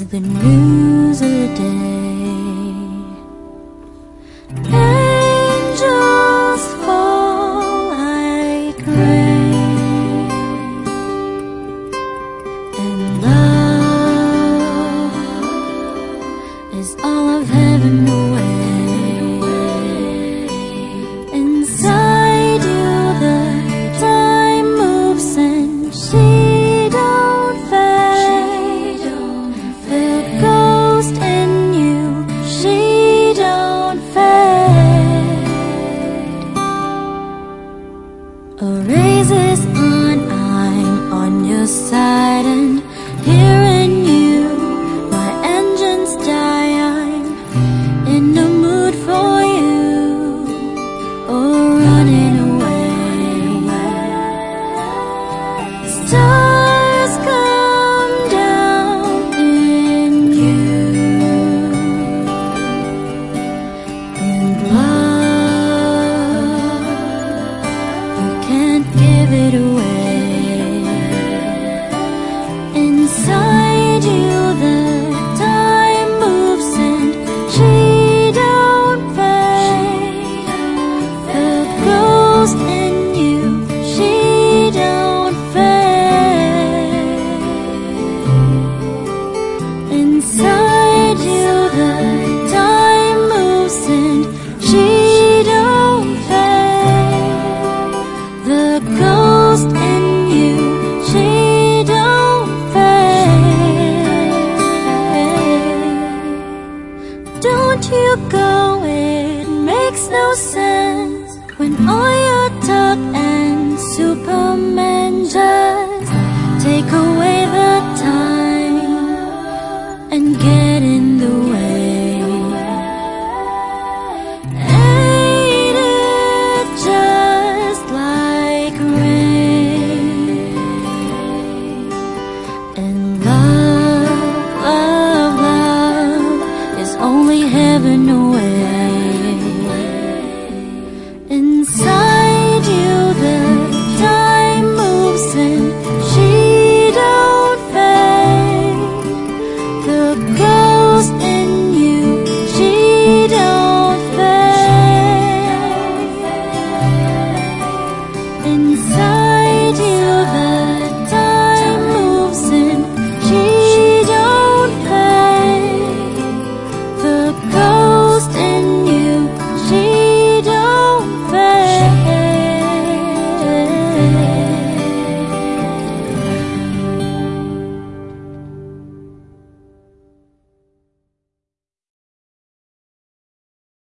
the news of the day. Angels fall like rain, and love is all of heaven away. Inside you the time moves and she don't fade. The ghost in you, she don't fade. A race is on, I'm on your side, and hearing you, my engines die. I'm in the mood for you, or running away. Stars come down in you, and love, you can't give it away. Inside you the time moves and she don't fade. The ghost in you, she don't fade. Inside you the time moves and she don't fade. The ghost in you, she don't fade. Don't you go, it makes no sense when all your talk and Superman just take away the time and get in the way. Ain't it just like rain? And love is only heaven away. Inside you the time moves and she don't fade. The